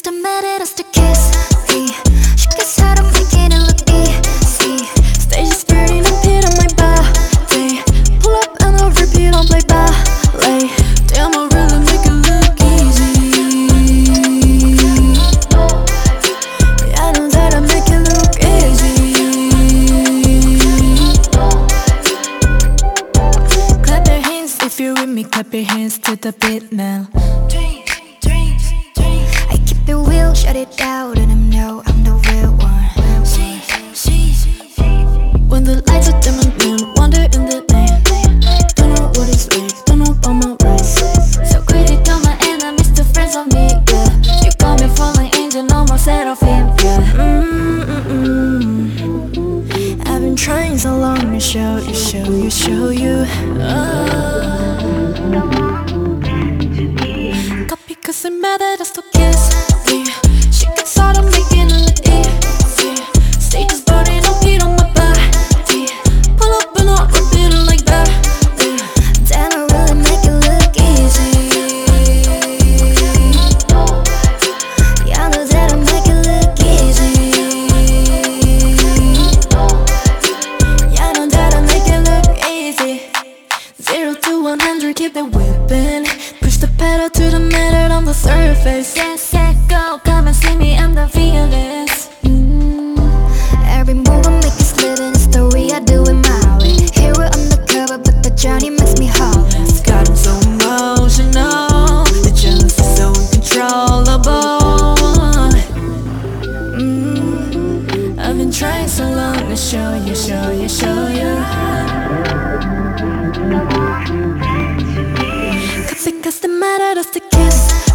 the method is to kiss me. She gets hard, I'm making it look easy. Stage is burning up here on my body. Pull up and I'll repeat on play ballet. Damn, I really make it look easy. Yeah, I know that I make it look easy. Clap your hands if you're with me, clap your hands to the beat now. I keep it real, shut it out, and I know I'm the real one. When the lights are dim and moon, wander in the land. Don't know what is right, don't know about my rights. So critical, my enemies, still friends of me, yeah. You call me fallen angel, no more seraphim, yeah. I've been trying so long to show you. Copy cause I'm mad that I still kiss me. She gets hard, I'm making it look easy. Stage is burning, no heat on my body. Pull up and I'll repeat it like that. Damn, I really make it look easy. Yeah, I know that I make it look easy. Yeah, I know that I make it look easy. 0 to 100, keep it whipping. Push the pedal to the metal on the surface. Get set, go, come and see me, I'm the fearless. Every move I make is living a story, I do it my way. Hero undercover, but the journey makes me hollow. It's gotten so emotional, the jealous is so uncontrollable. I've been trying so long to show you. Because the matter is to kiss